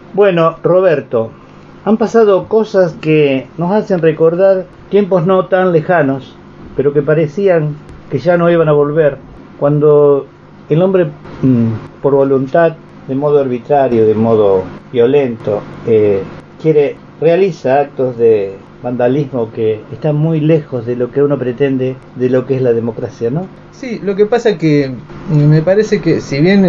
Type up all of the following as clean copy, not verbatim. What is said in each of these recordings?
Bueno, Roberto, han pasado cosas que nos hacen recordar tiempos no tan lejanos, pero que parecían que ya no iban a volver, cuando el hombre, por voluntad, de modo arbitrario, de modo violento, realiza actos de vandalismo que están muy lejos de lo que uno pretende de lo que es la democracia, ¿no? Sí, lo que pasa que me parece que si bien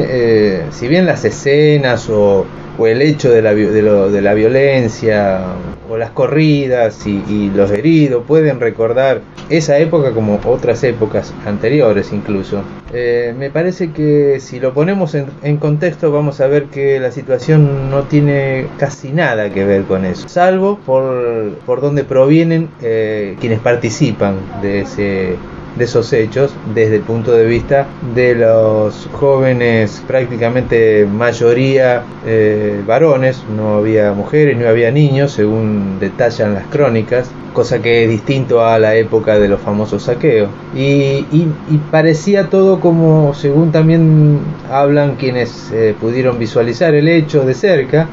las escenas o el hecho de la violencia o las corridas y los heridos pueden recordar esa época como otras épocas anteriores incluso, me parece que si lo ponemos en contexto vamos a ver que la situación no tiene casi nada que ver con eso, salvo por donde provienen quienes participan de esos hechos desde el punto de vista de los jóvenes, prácticamente mayoría varones, no había mujeres, no había niños, según detallan las crónicas, cosa que es distinto a la época de los famosos saqueos, y parecía todo como, según también hablan quienes pudieron visualizar el hecho de cerca,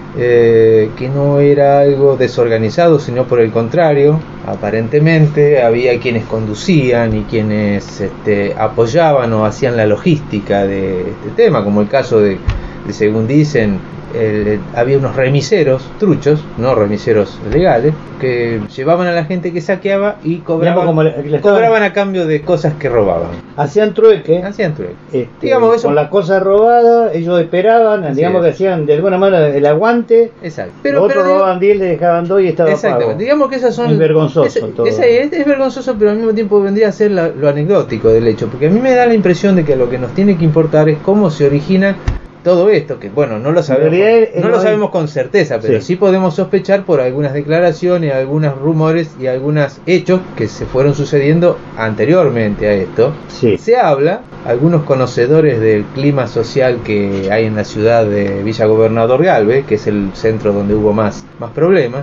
que no era algo desorganizado, sino por el contrario, aparentemente había quienes conducían y quienes apoyaban o hacían la logística de este tema, como el caso de según dicen, había unos remiseros truchos, no remiseros legales, que llevaban a la gente que saqueaba y cobraban a cambio de cosas que robaban. Hacían trueque. Digamos eso. Con las cosas robadas, ellos esperaban, Así digamos es. que hacían de alguna manera el aguante. Exacto. Otros robaban 10, le dejaban 2 y estaba pago. Digamos que esas son... Es vergonzoso todo. Es vergonzoso, pero al mismo tiempo vendría a ser lo anecdótico del hecho, porque a mí me da la impresión de que lo que nos tiene que importar es cómo se origina todo esto, que bueno, no lo sabemos con certeza, pero sí podemos sospechar por algunas declaraciones, algunos rumores y algunos hechos que se fueron sucediendo anteriormente a esto. Sí. Se habla, algunos conocedores del clima social que hay en la ciudad de Villa Gobernador Galvez, que es el centro donde hubo más problemas,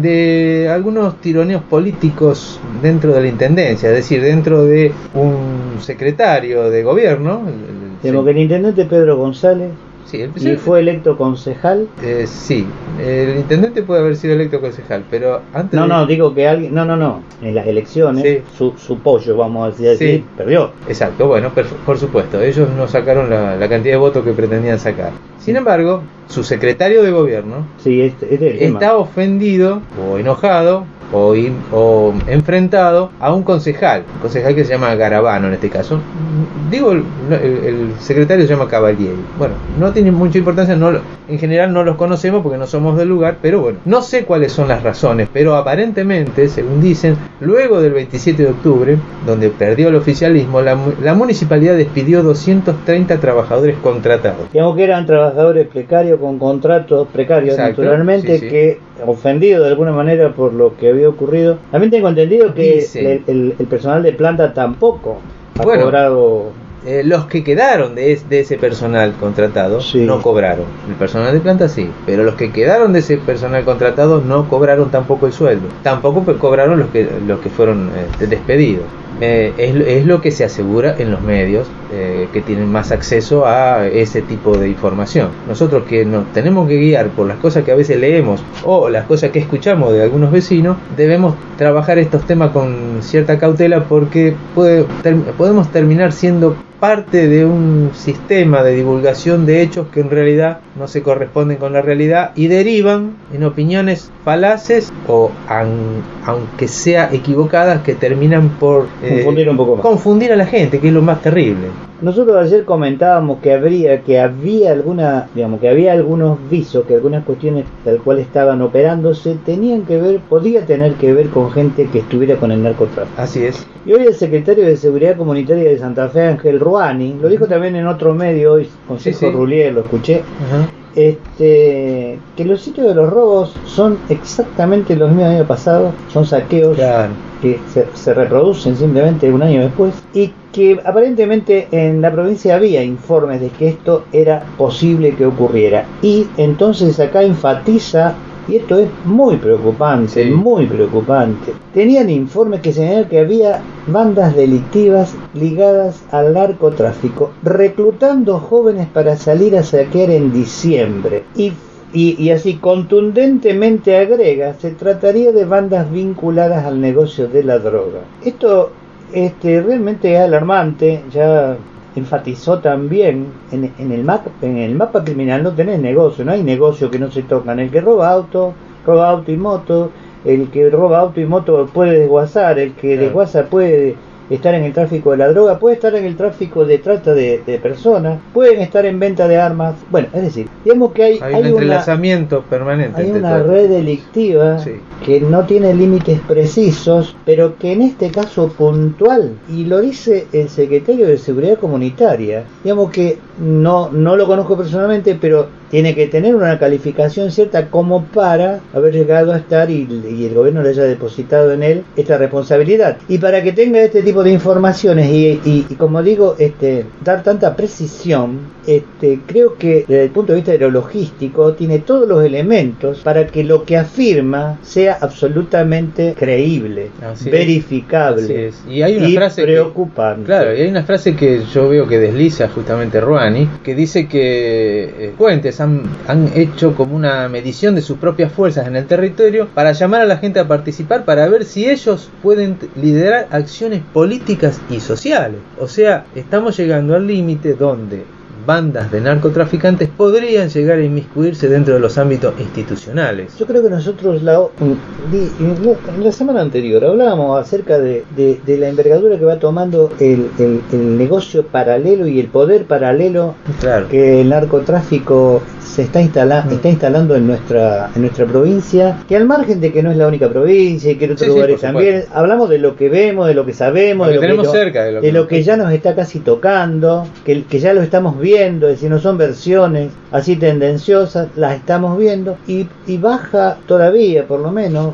de algunos tironeos políticos dentro de la intendencia, es decir, dentro de un secretario de gobierno. Tengo que el intendente Pedro González. Sí, ¿Y fue electo concejal? Sí, el intendente puede haber sido electo concejal, pero antes... digo que alguien... No, en las elecciones, sí. su pollo, vamos a decir, sí. Perdió. Exacto, bueno, por supuesto, ellos no sacaron la cantidad de votos que pretendían sacar. Sin embargo, su secretario de gobierno está ofendido o enojado o enfrentado a un concejal que se llama Garabano en este caso. Digo, el secretario se llama Cavalieri. Bueno, no tiene mucha importancia, en general no los conocemos porque no somos del lugar, pero bueno, no sé cuáles son las razones, pero aparentemente, según dicen, luego del 27 de octubre, donde perdió el oficialismo, la municipalidad despidió 230 trabajadores contratados. Digamos que eran trabajadores precarios con contratos precarios. Exacto, naturalmente, sí. Que ofendido de alguna manera por lo que había ocurrido. También tengo entendido que el personal de planta tampoco ha cobrado. Los que quedaron de ese personal contratado no cobraron. El personal de planta sí, pero los que quedaron de ese personal contratado no cobraron tampoco el sueldo. Tampoco cobraron los que fueron despedidos. Es lo que se asegura en los medios que tienen más acceso a ese tipo de información. Nosotros que nos tenemos que guiar por las cosas que a veces leemos o las cosas que escuchamos de algunos vecinos, debemos trabajar estos temas con cierta cautela porque podemos terminar siendo parte de un sistema de divulgación de hechos que en realidad no se corresponden con la realidad y derivan en opiniones falaces o aunque sea equivocadas que terminan por confundir un poco más. Confundir a la gente, que es lo más terrible. Nosotros ayer comentábamos que había algunos visos, que algunas cuestiones tal cual estaban operándose podía tener que ver con gente que estuviera con el narcotráfico. Así es. Y hoy el secretario de Seguridad Comunitaria de Santa Fe, Ángel Ruani, lo dijo también en otro medio hoy, Consejo Rulier, lo escuché, que los sitios de los robos son exactamente los mismos del año pasado, son saqueos que se reproducen simplemente un año después, y que aparentemente en la provincia había informes de que esto era posible que ocurriera, y entonces acá enfatiza. Y esto es muy preocupante, muy preocupante. Tenían informes que señalaban que había bandas delictivas ligadas al narcotráfico, reclutando jóvenes para salir a saquear en diciembre. Y Y así contundentemente agrega, se trataría de bandas vinculadas al negocio de la droga. Esto realmente es alarmante. Ya enfatizó también en el mapa criminal no tenés negocio, no hay negocio que no se tocan. El que roba auto y moto, el que roba auto y moto puede desguazar, el que desguaza puede estar en el tráfico de la droga, puede estar en el tráfico de trata de personas, pueden estar en venta de armas. Bueno, es decir, digamos que hay un entrelazamiento permanente. Hay una red delictiva que no tiene límites precisos, pero que en este caso puntual, y lo dice el secretario de Seguridad Comunitaria, digamos que no lo conozco personalmente, pero tiene que tener una calificación cierta como para haber llegado a estar y el gobierno le haya depositado en él esta responsabilidad. Y para que tenga este tipo de informaciones y como digo, dar tanta precisión, creo que desde el punto de vista aerologístico tiene todos los elementos para que lo que afirma sea absolutamente creíble, verificable. Y hay una frase preocupante. Y hay una frase que yo veo que desliza justamente Rouhani, que dice que fuentes han hecho como una medición de sus propias fuerzas en el territorio para llamar a la gente a participar, para ver si ellos pueden liderar acciones políticas y sociales. O sea, estamos llegando al límite donde bandas de narcotraficantes podrían llegar a inmiscuirse dentro de los ámbitos institucionales. Yo creo que nosotros la semana anterior hablábamos acerca de la envergadura que va tomando el negocio paralelo y el poder paralelo que el narcotráfico se está instalando en nuestra provincia, que al margen de que no es la única provincia y que en otros lugares también, hablamos de lo que vemos, de lo que sabemos, de lo que ya nos está casi tocando, que ya lo estamos viendo, es decir, no son versiones así tendenciosas, las estamos viendo y baja todavía, por lo menos,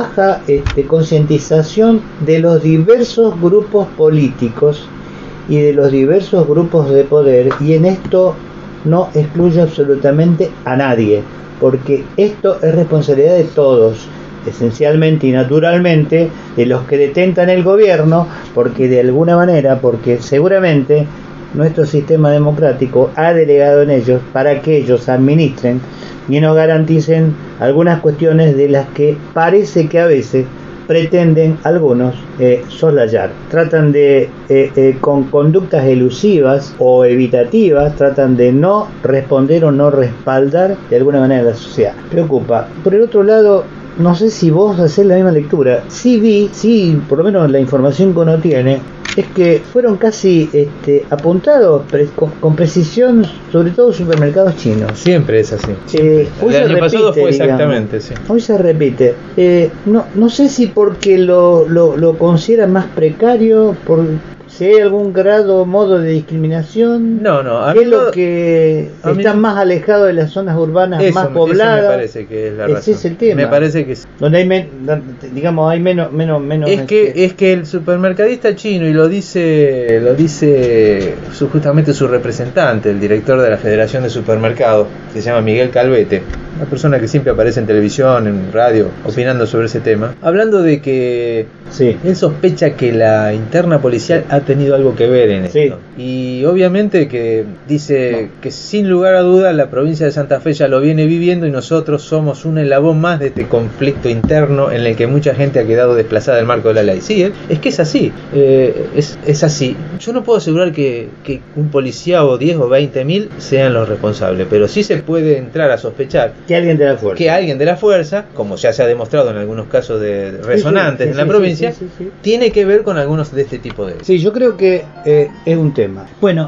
concientización de los diversos grupos políticos y de los diversos grupos de poder, y en esto no excluye absolutamente a nadie, porque esto es responsabilidad de todos, esencialmente y naturalmente de los que detentan el gobierno, porque de alguna manera, porque seguramente nuestro sistema democrático ha delegado en ellos para que ellos administren y nos garanticen algunas cuestiones de las que parece que a veces pretenden algunos soslayar. Tratan de, con conductas elusivas o evitativas, tratan de no responder o no respaldar de alguna manera a la sociedad. Preocupa. Por el otro lado, no sé si vos hacés la misma lectura. Sí, por lo menos la información que uno tiene, es que fueron casi apuntados con precisión, sobre todo supermercados chinos. Siempre es así. El año pasado fue exactamente, hoy se repite. No sé si porque lo consideran más precario, si hay algún grado o modo de discriminación. No. ¿Qué es lo que está más alejado de las zonas urbanas más pobladas? Eso me parece que es la razón. Ese es el tema. Me parece que sí. Donde hay menos. Es que el supermercadista chino, y lo dice justamente su representante, el director de la Federación de Supermercados, que se llama Miguel Calvete, una persona que siempre aparece en televisión, en radio, opinando sobre ese tema, hablando de que él sospecha que la interna policial ha tenido algo que ver en esto. Y obviamente que dice que sin lugar a dudas la provincia de Santa Fe ya lo viene viviendo y nosotros somos un eslabón más de este conflicto interno en el que mucha gente ha quedado desplazada del marco de la ley. Sí, es que es así, es así. Yo no puedo asegurar que un policía o 10 o 20 mil sean los responsables, pero sí se puede entrar a sospechar que alguien de la fuerza, como ya se ha demostrado en algunos casos de resonantes en la provincia, tiene que ver con algunos de este tipo de... Sí, yo creo que es un tema. Bueno,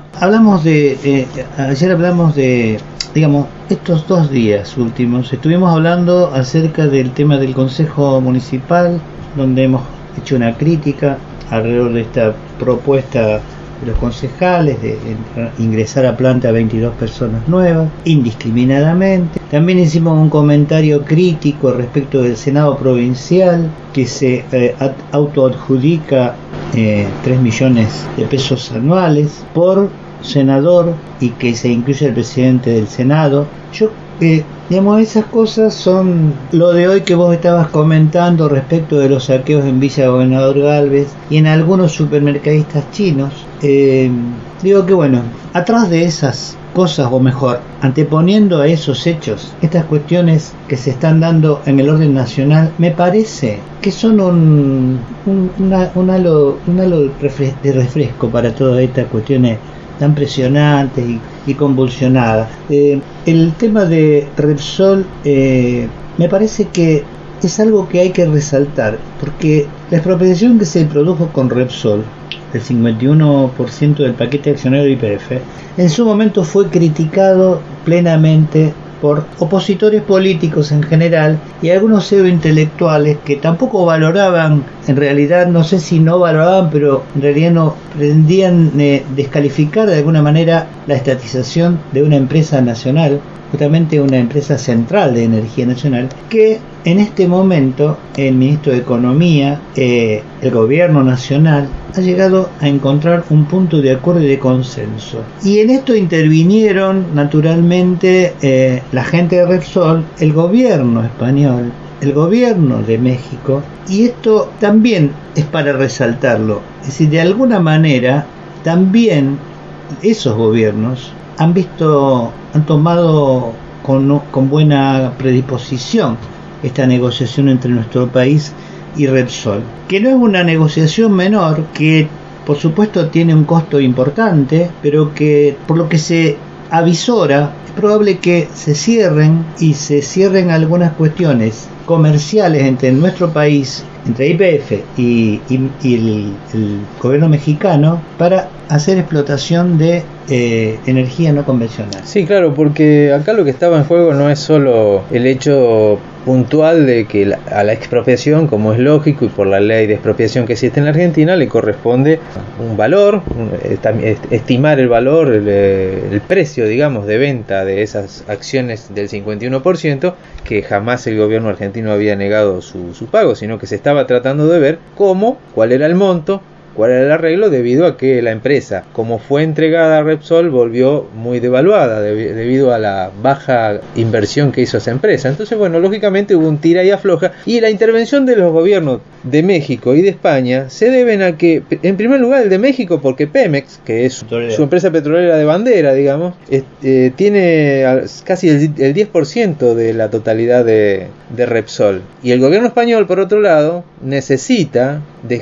ayer hablamos de, digamos, estos 2 días últimos, estuvimos hablando acerca del tema del Consejo Municipal, donde hemos hecho una crítica alrededor de esta propuesta de los concejales de ingresar a planta a 22 personas nuevas indiscriminadamente. También hicimos un comentario crítico respecto del Senado provincial, que se autoadjudica 3 millones de pesos anuales por senador y que se incluye el presidente del Senado. Yo digamos, esas cosas son lo de hoy que vos estabas comentando respecto de los saqueos en Villa Gobernador Galvez y en algunos supermercadistas chinos. Digo que bueno, atrás de esas cosas, o mejor, anteponiendo a esos hechos, estas cuestiones que se están dando en el orden nacional, me parece que son un halo de refresco para todas estas cuestiones tan presionantes y convulsionadas. El tema de Repsol me parece que es algo que hay que resaltar, porque la expropiación que se produjo con Repsol, del 51% del paquete accionario de YPF, en su momento fue criticado plenamente por opositores políticos en general y algunos pseudointelectuales que tampoco valoraban, en realidad no sé si no valoraban, pero en realidad no pretendían descalificar de alguna manera la estatización de una empresa nacional, justamente una empresa central de energía nacional, que en este momento el ministro de Economía, el gobierno nacional, ha llegado a encontrar un punto de acuerdo y de consenso. Y en esto intervinieron naturalmente la gente de Repsol, el gobierno español, el gobierno de México, y esto también es para resaltarlo. Es decir, de alguna manera también esos gobiernos han tomado con buena predisposición esta negociación entre nuestro país y Repsol, que no es una negociación menor, que por supuesto tiene un costo importante, pero que por lo que se avisora es probable que se cierren algunas cuestiones comerciales entre nuestro país, entre YPF y el gobierno mexicano, para hacer explotación de energía no convencional. Sí, claro, porque acá lo que estaba en juego no es solo el hecho puntual de que a la expropiación, como es lógico y por la ley de expropiación que existe en la Argentina, le corresponde un valor, estimar el valor, el precio, digamos, de venta de esas acciones del 51%, que jamás el gobierno argentino había negado su pago, sino que se estaba tratando de ver cuál era el monto, cuál era el arreglo, debido a que la empresa, como fue entregada a Repsol, volvió muy devaluada debido a la baja inversión que hizo esa empresa. Entonces, bueno, lógicamente hubo un tira y afloja, y la intervención de los gobiernos de México y de España se deben a que, en primer lugar, el de México, porque Pemex, que es su empresa petrolera de bandera, digamos, tiene casi el 10% de la totalidad de Repsol, y el gobierno español, por otro lado, necesita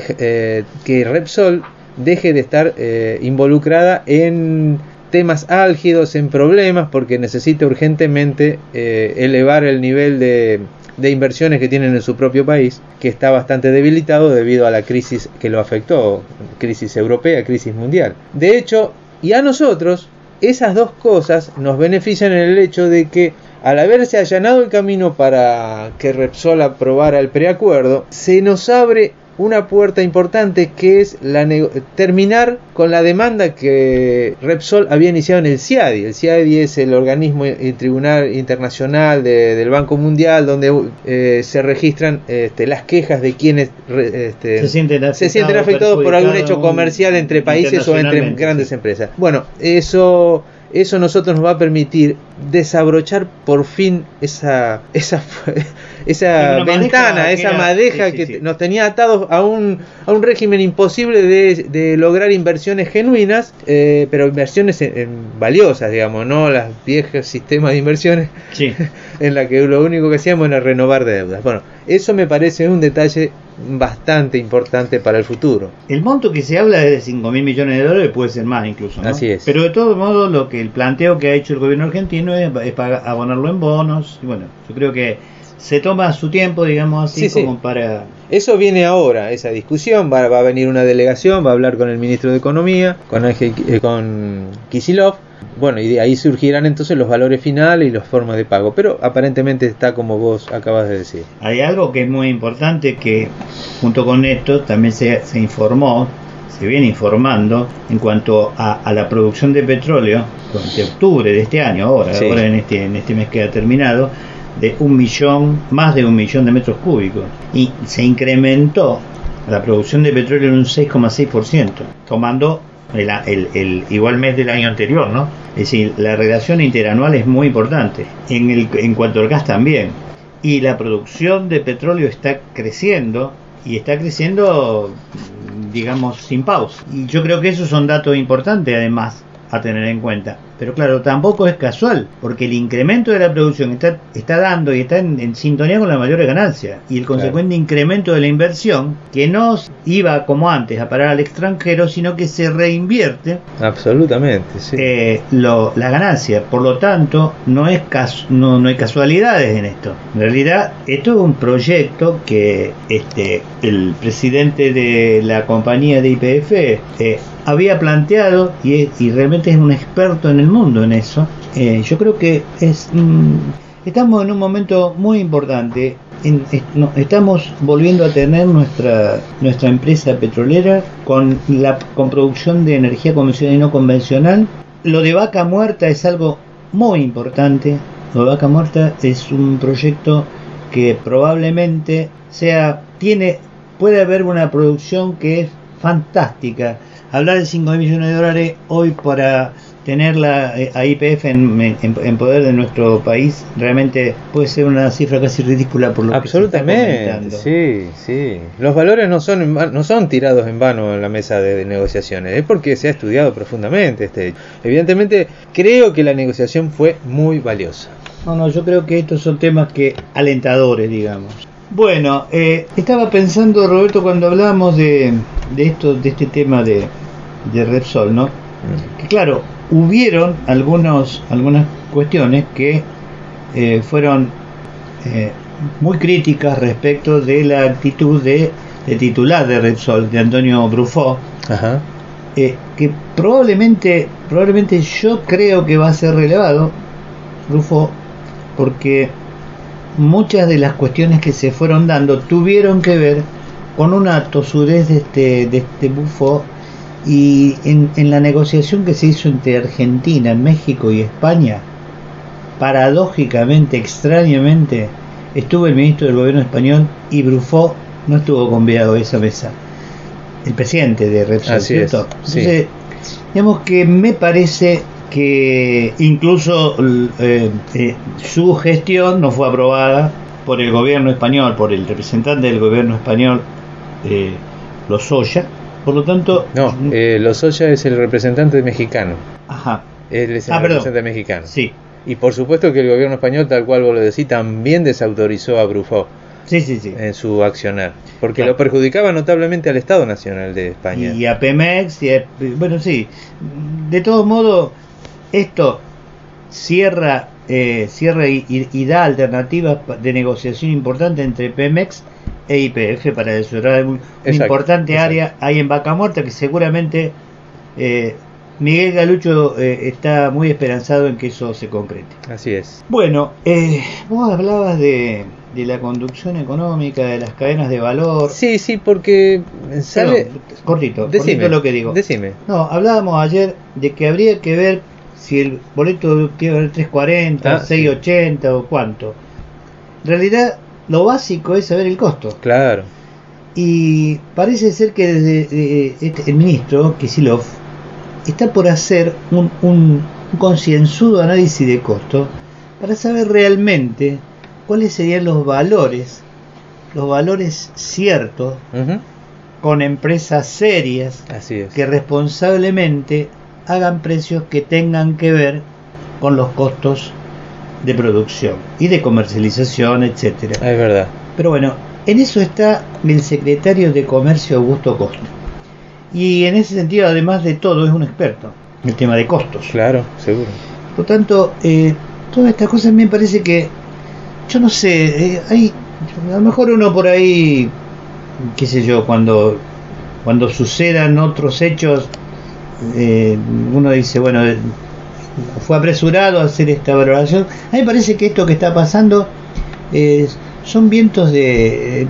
que Repsol deje de estar involucrada en temas álgidos, en problemas, porque necesita urgentemente elevar el nivel de inversiones que tienen en su propio país, que está bastante debilitado debido a la crisis que lo afectó, crisis europea, crisis mundial. De hecho, y a nosotros, esas dos cosas nos benefician en el hecho de que, al haberse allanado el camino para que Repsol aprobara el preacuerdo, se nos abre una puerta importante, que es terminar con la demanda que Repsol había iniciado en el CIADI. El CIADI es el organismo y tribunal internacional del Banco Mundial, donde se registran las quejas de quienes se sienten afectados por algún hecho comercial entre países o entre grandes empresas. Bueno, eso nosotros nos va a permitir desabrochar por fin esa ventana, esa madeja que nos tenía atados a un régimen imposible de lograr inversiones genuinas, pero inversiones valiosas, digamos, no las viejas sistemas de inversiones en la que lo único que hacíamos era renovar deudas. Bueno, eso me parece un detalle bastante importante para el futuro. El monto que se habla es de $5.000 millones, puede ser más incluso, ¿no? Así es. Pero de todos modos, el planteo que ha hecho el gobierno argentino es para abonarlo en bonos. Y bueno, yo creo que se toma su tiempo, digamos así, como para... Eso viene ahora, esa discusión, va a venir una delegación, va a hablar con el ministro de Economía, con Kicillof. Bueno, y de ahí surgirán entonces los valores finales y las formas de pago, pero aparentemente está como vos acabas de decir. Hay algo que es muy importante, que junto con esto también se informó, se viene informando en cuanto a la producción de petróleo durante octubre de este año, ahora en este mes que ha terminado, de más de 1 millón de metros cúbicos, y se incrementó la producción de petróleo en un 6,6%, tomando el igual mes del año anterior, ¿no? Es decir, la relación interanual es muy importante. En cuanto al gas también. Y la producción de petróleo está creciendo, y está creciendo, digamos, sin pausa. Y yo creo que esos son datos importantes, además, a tener en cuenta. Pero claro, tampoco es casual, porque el incremento de la producción está dando y está en sintonía con la mayor ganancia, y el consecuente incremento de la inversión, que no iba como antes a parar al extranjero, sino que se reinvierte absolutamente, sí. La ganancia. Por lo tanto, no hay casualidades en esto. En realidad, esto es un proyecto que el presidente de la compañía de YPF había planteado, y realmente es un experto en el mundo en eso. Yo creo que estamos en un momento muy importante. Estamos volviendo a tener nuestra empresa petrolera con producción de energía convencional y no convencional. Lo de Vaca Muerta es algo muy importante. Lo de Vaca Muerta es un proyecto que probablemente puede haber una producción que es fantástica. Hablar de 5 millones de dólares hoy para tenerla a YPF en poder de nuestro país realmente puede ser una cifra casi ridícula por lo absolutamente, que se está comentando. Sí. Los valores no son tirados en vano en la mesa de negociaciones, es porque se ha estudiado profundamente Evidentemente, creo que la negociación fue muy valiosa. No, yo creo que estos son temas alentadores, digamos. Bueno, estaba pensando, Roberto, cuando hablábamos de este tema de Repsol, ¿no? Que claro, hubieron algunas cuestiones que fueron muy críticas respecto de la actitud de titular de Repsol, de Antonio Bruffaut. Ajá. Que probablemente yo creo que va a ser relevado Bruffaut, porque muchas de las cuestiones que se fueron dando tuvieron que ver con una tosudez de este Bruffaut, y en la negociación que se hizo entre Argentina, México y España, paradójicamente, extrañamente, estuvo el ministro del gobierno español y Bruffaut no estuvo convidado a esa mesa, el presidente de Repsol, ¿cierto? Sí. Entonces, digamos que me parece que incluso su gestión no fue aprobada por el gobierno español, por el representante del gobierno español, Lozoya. Por lo tanto... No, Lozoya es el representante mexicano. Ajá. Él es el representante mexicano. Sí. Y por supuesto que el gobierno español, tal cual vos lo decís, también desautorizó a Bruffaut. Sí. En su accionar. Porque lo perjudicaba notablemente al Estado Nacional de España. Y a Pemex, bueno, sí. De todos modos, esto cierra y da alternativas de negociación importante entre Pemex e YPF para desarrollar una importante área ahí en Vaca Muerta, que seguramente Miguel Galucho está muy esperanzado en que eso se concrete. Así es. Bueno, vos hablabas de la conducción económica, de las cadenas de valor. Sí, porque sale... Cortito lo que digo. Decime. No, hablábamos ayer de que habría que ver si el boleto tiene que valer 3.40, 6.80 o cuánto. En realidad, lo básico es saber el costo. Claro. Y parece ser que desde el ministro Kicillof está por hacer un concienzudo análisis de costo para saber realmente cuáles serían los valores ciertos, con empresas serias. Así es. Que responsablemente hagan precios que tengan que ver con los costos de producción y de comercialización, etcétera. Es verdad. Pero bueno, en eso está el secretario de Comercio, Augusto Costa, y en ese sentido, además de todo, es un experto en el tema de costos. Claro, seguro. Por lo tanto, todas estas cosas me parece que, yo no sé, a lo mejor uno por ahí, qué sé yo, cuando sucedan otros hechos, uno dice, bueno, fue apresurado a hacer esta valoración. A mí me parece que esto que está pasando son vientos de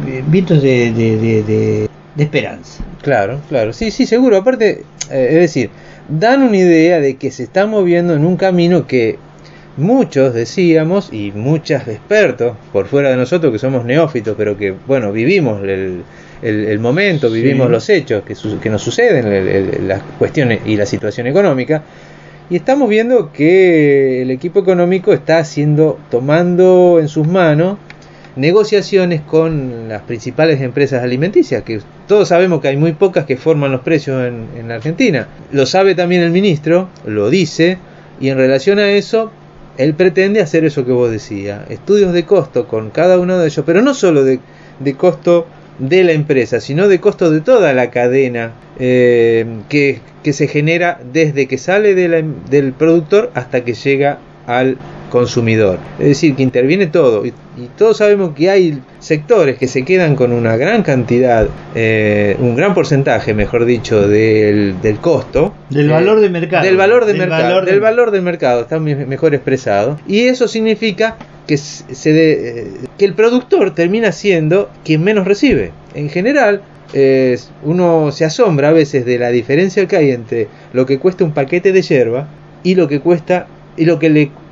esperanza. Claro, sí, seguro. Aparte, es decir, dan una idea de que se está moviendo en un camino que muchos decíamos, y muchos expertos por fuera de nosotros que somos neófitos, pero que, bueno, vivimos el momento, vivimos los hechos que nos suceden, las cuestiones y la situación económica, y estamos viendo que el equipo económico está tomando en sus manos negociaciones con las principales empresas alimenticias, que todos sabemos que hay muy pocas que forman los precios en Argentina. Lo sabe también el ministro, lo dice, y en relación a eso, él pretende hacer eso que vos decías, estudios de costo con cada uno de ellos, pero no solo de costo de la empresa, sino de costo de toda la cadena que se genera desde que sale del productor hasta que llega al consumidor. Es decir, que interviene todo, y todos sabemos que hay sectores que se quedan con una gran cantidad, un gran porcentaje, mejor dicho, del costo, del valor de mercado, del valor del mercado, está mejor expresado, y eso significa que que el productor termina siendo quien menos recibe. En general, uno se asombra a veces de la diferencia que hay entre lo que cuesta un paquete de yerba y lo que cuesta y lo que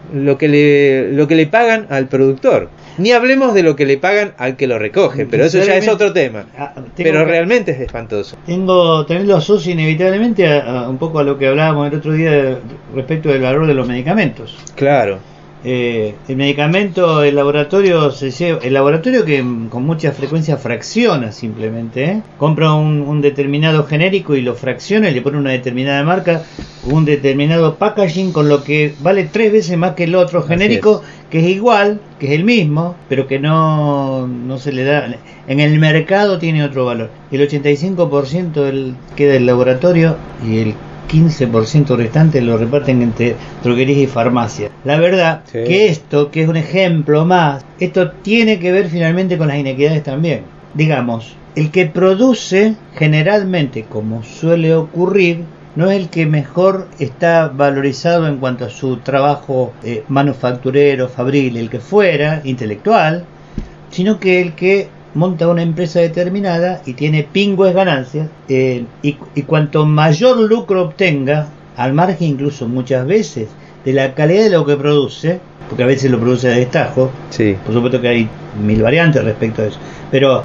le pagan al productor. Ni hablemos de lo que le pagan al que lo recoge, pero eso ya es otro tema. Pero realmente es espantoso. También lo asocio inevitablemente un poco a lo que hablábamos el otro día respecto del valor de los medicamentos. Claro. El medicamento, el laboratorio que con mucha frecuencia fracciona simplemente, compra un determinado genérico y lo fracciona y le pone una determinada marca, un determinado packaging, con lo que vale 3 veces más que el otro genérico, que es igual, que es el mismo, pero que no se le da, en el mercado tiene otro valor. El 85% queda del laboratorio y el 15% restante lo reparten entre droguerías y farmacias. La verdad que esto, que es un ejemplo más, esto tiene que ver finalmente con las inequidades también. Digamos, el que produce generalmente, como suele ocurrir, no es el que mejor está valorizado en cuanto a su trabajo manufacturero, fabril, el que fuera, intelectual, sino que el que monta una empresa determinada y tiene pingües ganancias, y cuanto mayor lucro obtenga, al margen incluso muchas veces de la calidad de lo que produce, porque a veces lo produce de destajo, por supuesto que hay 1000 variantes respecto a eso, pero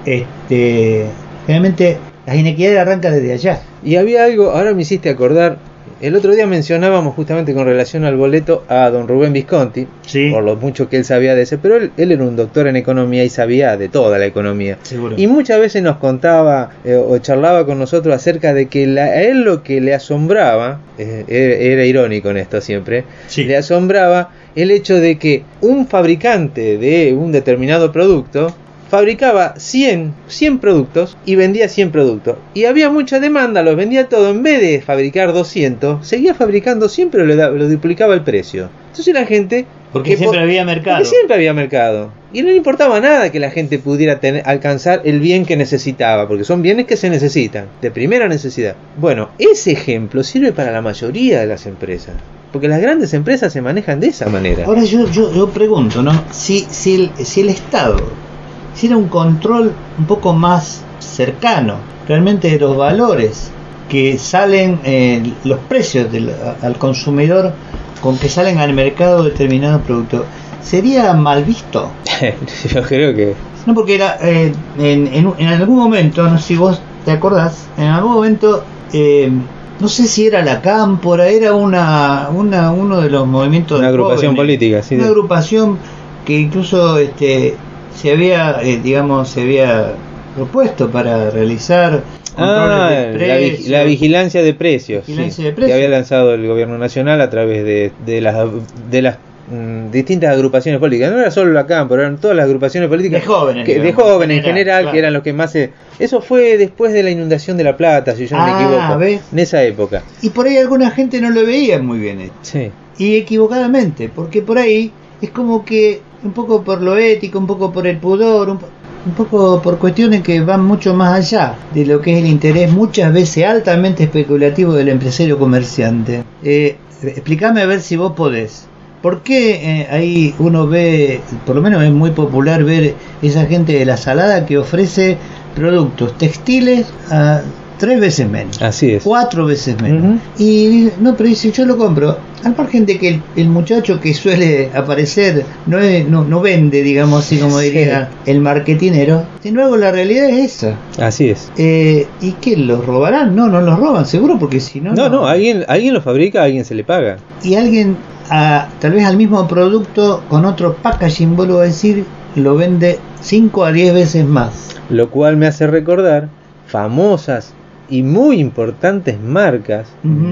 generalmente las inequidades arrancan desde allá. Y había algo, ahora me hiciste acordar, el otro día mencionábamos justamente con relación al boleto a don Rubén Visconti, por lo mucho que él sabía de ese, pero él era un doctor en economía y sabía de toda la economía. Seguro. Y muchas veces nos contaba o charlaba con nosotros acerca de que a él lo que le asombraba, era irónico en esto siempre, le asombraba el hecho de que un fabricante de un determinado producto fabricaba 100 productos y vendía 100 productos. Y había mucha demanda, los vendía todo. En vez de fabricar 200, seguía fabricando 100, pero lo duplicaba el precio. Entonces la gente... Porque siempre había mercado. Y no le importaba nada que la gente pudiera alcanzar el bien que necesitaba, porque son bienes que se necesitan, de primera necesidad. Bueno, ese ejemplo sirve para la mayoría de las empresas, porque las grandes empresas se manejan de esa manera. Ahora yo pregunto, ¿no? Si el Estado hiciera un control un poco más cercano realmente de los valores que salen, los precios al consumidor con que salen al mercado determinados productos, ¿sería mal visto? Yo creo que... No, porque era, en algún momento, no sé si vos te acordás, en algún momento, no sé si era la Cámpora, era uno de los movimientos una de agrupación jóvenes, política, sí, una agrupación que incluso se había propuesto para realizar controles de precios, la vigilancia de precios, que había lanzado el gobierno nacional a través de las distintas agrupaciones políticas. No era solo la Cámpora, eran todas las agrupaciones políticas de jóvenes en general, claro, que eran los que más eso fue después de la inundación de La Plata, si yo no me equivoco, ¿ves? En esa época. Y por ahí alguna gente no lo veía muy bien, y equivocadamente, porque por ahí es como que un poco por lo ético, un poco por el pudor, un poco por cuestiones que van mucho más allá de lo que es el interés muchas veces altamente especulativo del empresario comerciante. Explícame a ver si vos podés. ¿Por qué ahí uno ve, por lo menos es muy popular ver esa gente de la Salada que ofrece productos textiles a 3 veces menos? Así es. 4 veces menos. Y no, pero dice, yo lo compro. Al margen de que el muchacho que suele aparecer no vende, digamos así como diría el marketinero. Sin embargo, la realidad es esa. Así es. ¿Y qué? ¿Los robarán? No los roban, seguro, porque si no... No, alguien lo fabrica, a alguien se le paga. Y alguien, tal vez al mismo producto, con otro packaging, vuelvo a decir, lo vende 5 a 10 veces más. Lo cual me hace recordar famosas y muy importantes marcas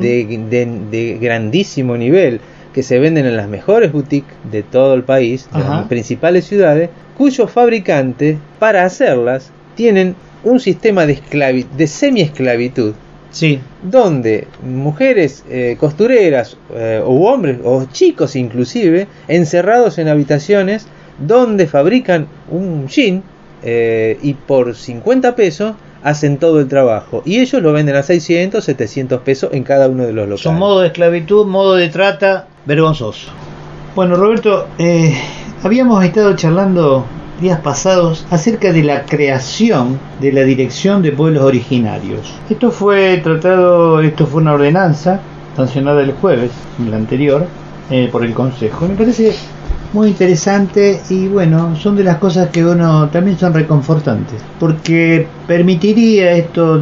de grandísimo nivel que se venden en las mejores boutiques de todo el país, de las principales ciudades, cuyos fabricantes, para hacerlas, tienen un sistema de semi-esclavitud. Sí. Donde mujeres costureras o hombres o chicos inclusive encerrados en habitaciones donde fabrican un jean y por 50 pesos hacen todo el trabajo y ellos lo venden a 600, 700 pesos en cada uno de los locales. Son modo de esclavitud, modo de trata vergonzoso. Bueno, Roberto, habíamos estado charlando días pasados acerca de la creación de la Dirección de Pueblos Originarios. Esto fue una ordenanza sancionada el jueves, el anterior, por el Consejo. Me parece muy interesante y bueno, son de las cosas que uno también son reconfortantes, porque permitiría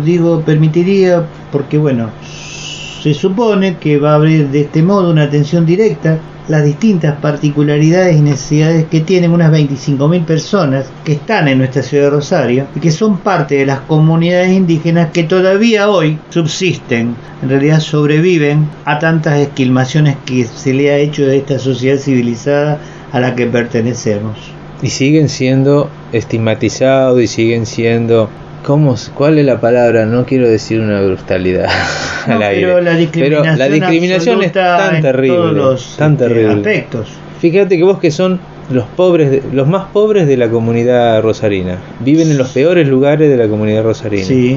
porque bueno, se supone que va a haber de este modo una atención directa las distintas particularidades y necesidades que tienen unas 25.000 personas que están en nuestra ciudad de Rosario y que son parte de las comunidades indígenas que todavía hoy subsisten, en realidad sobreviven a tantas esquilmaciones que se le ha hecho de esta sociedad civilizada a la que pertenecemos. Y siguen siendo estigmatizados y siguen siendo... ¿Cuál es la palabra? No quiero decir una brutalidad al aire. Pero la discriminación es tan terrible. Todos los aspectos. Fíjate que vos que son los más pobres de la comunidad rosarina, viven en los peores lugares de la comunidad rosarina. Sí.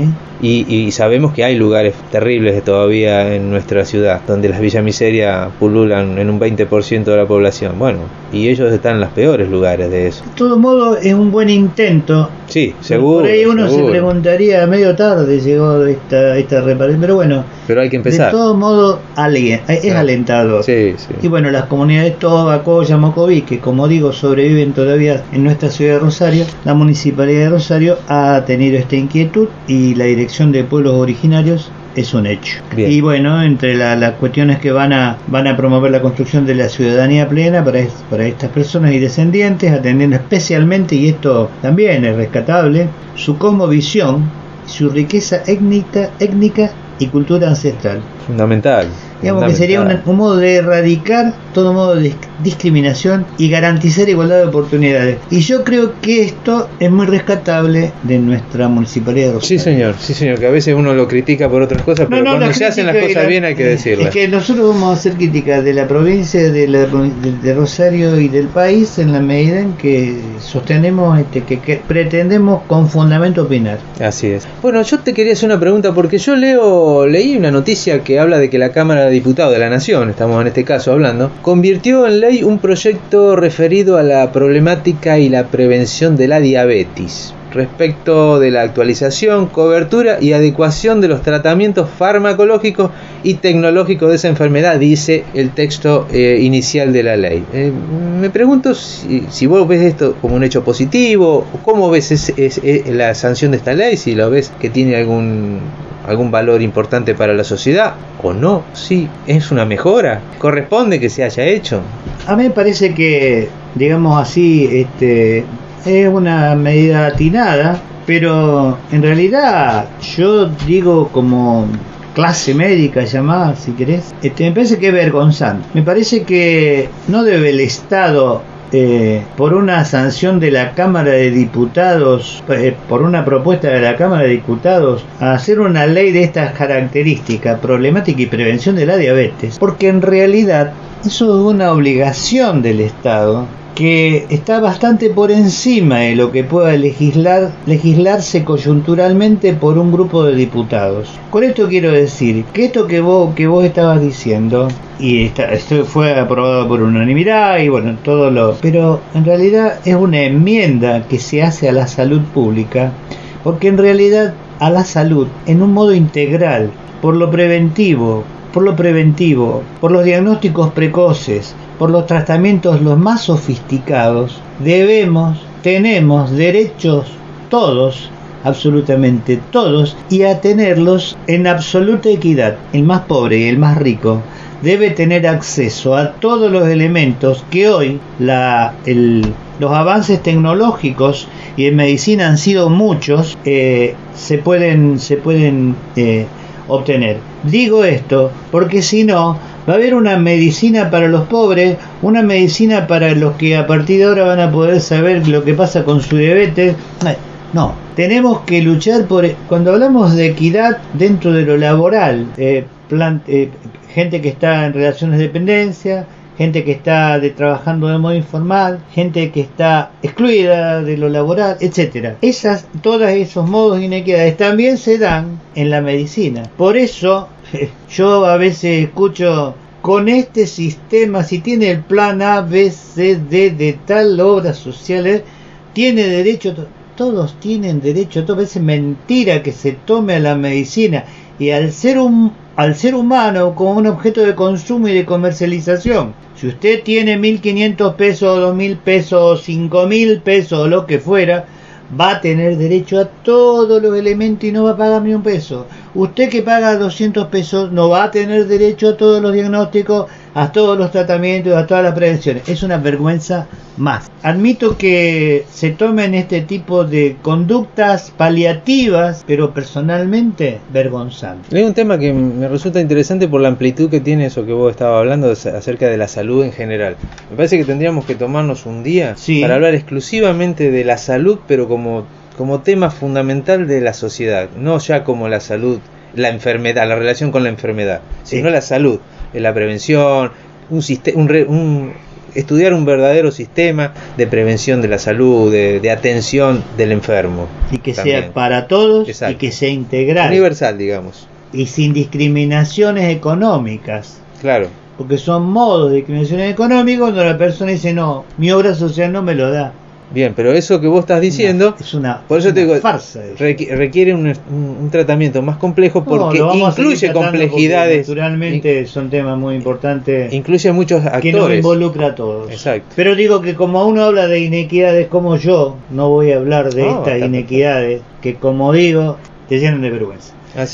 Y sabemos que hay lugares terribles todavía en nuestra ciudad, donde las villamiserias pululan en un 20% de la población. Bueno, y ellos están en los peores lugares de eso. De todo modo, es un buen intento. Sí, seguro. Por ahí uno se preguntaría, medio tarde llegó esta reparación, pero bueno. Pero hay que empezar. De todo modo, es alentador. Sí. Y bueno, las comunidades Toba, Coya, Mocoví, que como digo, sobreviven todavía en nuestra ciudad de Rosario, la Municipalidad de Rosario ha tenido esta inquietud y la Dirección de Pueblos Originarios es un hecho. Bien. Y bueno, entre las cuestiones que van a promover la construcción de la ciudadanía plena para estas personas y descendientes, atendiendo especialmente, y esto también es rescatable, su cosmovisión, su riqueza étnica y cultura ancestral. Fundamental. Digamos que sería un modo de erradicar todo modo de discriminación y garantizar igualdad de oportunidades. Y yo creo que esto es muy rescatable de nuestra Municipalidad de Rosario. Sí, señor, que a veces uno lo critica por otras cosas, pero cuando se hacen las cosas bien hay que decirlas. Es que nosotros vamos a hacer críticas de la provincia, de Rosario y del país en la medida en que sostenemos que pretendemos con fundamento opinar. Así es. Bueno, yo te quería hacer una pregunta porque yo leí una noticia que habla de que la Cámara de Diputados de la Nación, estamos en este caso hablando, convirtió en ley un proyecto referido a la problemática y la prevención de la diabetes, respecto de la actualización, cobertura y adecuación de los tratamientos farmacológicos y tecnológicos de esa enfermedad, dice el texto inicial de la ley. Me pregunto si vos ves esto como un hecho positivo, o cómo ves la sanción de esta ley, si lo ves que tiene algún valor importante para la sociedad o no. Sí, es una mejora, corresponde que se haya hecho. A mí me parece que, digamos así, es una medida atinada, pero en realidad yo digo como clase médica llamada, si querés, me parece que es vergonzante. Me parece que no debe el Estado, por una sanción de la Cámara de Diputados, por una propuesta de la Cámara de Diputados, a hacer una ley de estas características, problemática y prevención de la diabetes, porque en realidad eso es una obligación del Estado que está bastante por encima de lo que pueda legislarse coyunturalmente por un grupo de diputados. Con esto quiero decir que esto que vos estabas diciendo, y esto fue aprobado por unanimidad y bueno, pero en realidad es una enmienda que se hace a la salud pública, porque en realidad a la salud en un modo integral, por lo preventivo, por los diagnósticos precoces, por los tratamientos los más sofisticados, tenemos derechos todos, absolutamente todos, y a tenerlos en absoluta equidad. El más pobre y el más rico debe tener acceso a todos los elementos que hoy los avances tecnológicos y en medicina han sido muchos, se pueden obtener. Digo esto porque si no, va a haber una medicina para los pobres, una medicina para los que a partir de ahora van a poder saber lo que pasa con su diabetes. No, tenemos que luchar por... Cuando hablamos de equidad dentro de lo laboral, gente que está en relaciones de dependencia, gente que está trabajando de modo informal, gente que está excluida de lo laboral, etcétera. Todos esos modos de inequidades también se dan en la medicina. Por eso yo a veces escucho, con este sistema, si tiene el plan A, B, C, D de tal obra social, tiene derecho, todos tienen derecho, todo es mentira que se tome a la medicina y al ser humano como un objeto de consumo y de comercialización. Si usted tiene 1.500 pesos, 2.000 pesos, 5.000 pesos o lo que fuera, va a tener derecho a todos los elementos y no va a pagar ni un peso. Usted que paga 200 pesos no va a tener derecho a todos los diagnósticos, a todos los tratamientos, a todas las prevenciones. Es una vergüenza más. Admito que se tomen este tipo de conductas paliativas, pero personalmente vergonzante. Hay un tema que me resulta interesante por la amplitud que tiene eso que vos estabas hablando acerca de la salud en general. Me parece que tendríamos que tomarnos un día para hablar exclusivamente de la salud, pero como tema fundamental de la sociedad, no ya como la salud, la enfermedad, la relación con la enfermedad, sino la salud, la prevención, estudiar un verdadero sistema de prevención de la salud, de atención del enfermo. Y que sea para todos. Exacto. Y que sea integral. Universal, digamos. Y sin discriminaciones económicas. Claro. Porque son modos de discriminaciones económicas cuando la persona dice, no, mi obra social no me lo da. Bien, pero eso que vos estás diciendo, por eso te digo, farsa. Requiere un tratamiento más complejo porque incluye complejidades. Naturalmente son temas muy importantes. Incluye muchos actores. Que nos involucra a todos. Exacto. Pero digo que como uno habla de inequidades como yo, no voy a hablar de estas inequidades que, como digo, te llenan de vergüenza.